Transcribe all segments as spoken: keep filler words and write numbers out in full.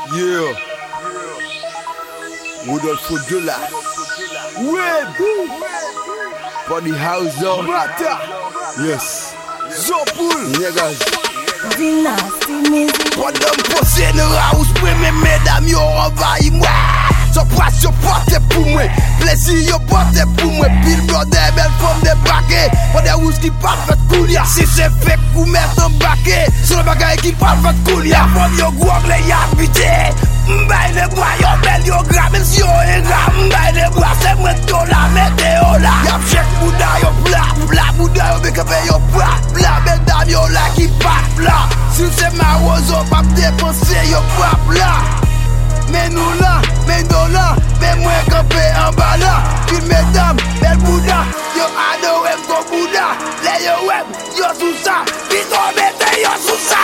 Yeah. Rodolfo Dola. Web. Body house up. Mata. Yes. Zopul. Niggas. Dynasty music. Pendant posé dans la house, mes mesdames, yo envahi moi. So passe yo porte pour moi. Plaisir yo porte pour moi. Pile brodé, belle forme de baquet. Pas des rousses qui parlent fait coulia. Si c'est fait pour mettre un baquet. Sur le bagaille qui parle fait coulia. Forme yo gros anglais y habité. M'bay de bois yo belle yo gras. Même si yo est gras. M'bay de bois c'est moi to la météo là. Y'a chèque bouda yo plat. Plat bouda yo bécapé yo plat. Plat mesdames yo là qui parle plat. Si c'est ma rose pas dépenser yo pas plat. Mais nous là, mais nous là, mais moi campé en bas là. Puis mesdames, belle Bouddha, yo adoré mon Bouddha. Les yo web, yo sous ça, puis on mette yo sous ça.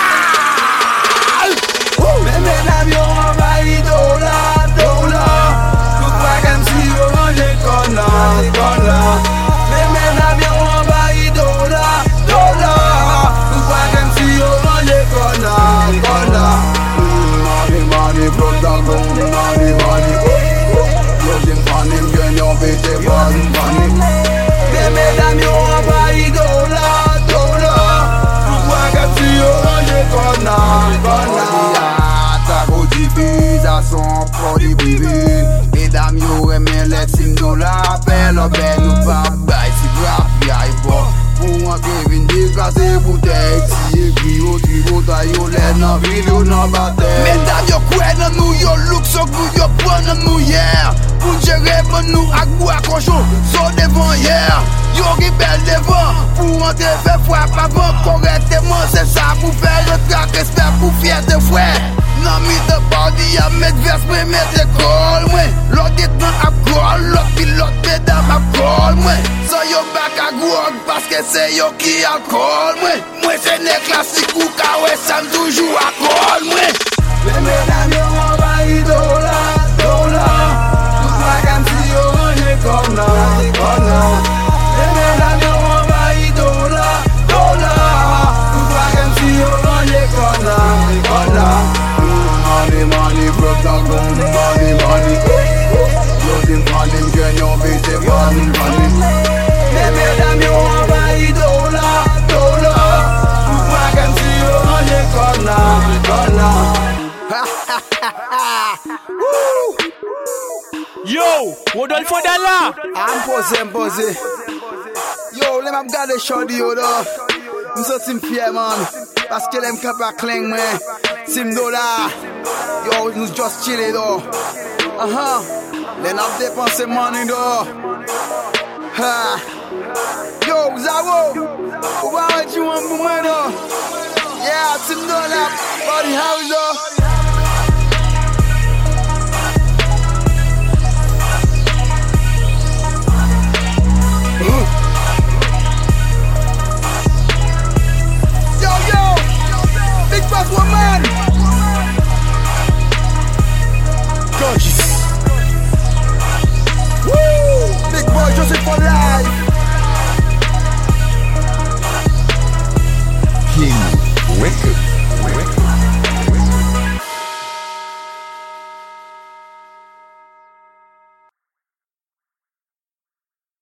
Mais mesdames, yo envahi dollar, dollar. Tout pas comme si yo mangé conna, conna. Mais mesdames, yo envahi dollar, dollar. Tout pas comme si yo mangé conna, conna. Money, blood down, money, money. Looking funny, when you're busy, funny, funny. Les mesdames, yo envahi dollar, dollar. Pourquoi que tu yo mangé conna, conna. Ta cotisation produit privé. Mesdames, yo aimé les signes dollar. Appelle au ben, nous pas bail, si brave, y'a pas. Pour entrer, vin déclasser bouteille. Si écrit au tribo, ta yo l'aide, nan ville, yo nan bataille. Mesdames, yo kwen nan nou, yo look so good, yo pren nan nou hier. Pour gérer bon nous, ak bois cochon, so devant hier. Yo rebelle devant, pour entrer, faire frappe avant. Correctement, c'est ça, pour faire le trac, respect, pour fier de frère. Nan mi de body, a mettre vers, moi, mettre l'école, moi. L'autre détenant à call, l'autre pilote, mesdames à call, moi. So yo back à grog, parce que c'est yo qui alcool, moi. Moi, c'est né classique ou kawé, ça me toujours à call, moi. Les mesdames, yo envahi dollar, dollar. Tout pas comme si yo mangé conna, conna. Les mesdames, yo envahi dollar, dollar. Tout pas comme si yo mangé conna, conna. Money, money, broke down, money, money. Looking funny, when you're busy, funny, funny. Les mesdames, yo envahi dollar, dollar. Tout pas comme si yo mangé conna, conna. Yo, Rodolfo Dola. I'm posé, I'm posé. Yo, let me garder shorty yo though. I'm so sim fier man. Parce que l'aime cap à cling man. Sim dollar. Yo, nous just chillé though. Uh-huh. Then I've dépensé money though. Ha. Yo, Zawo. What you want for money though? Yeah, Sim dollar. Body house though.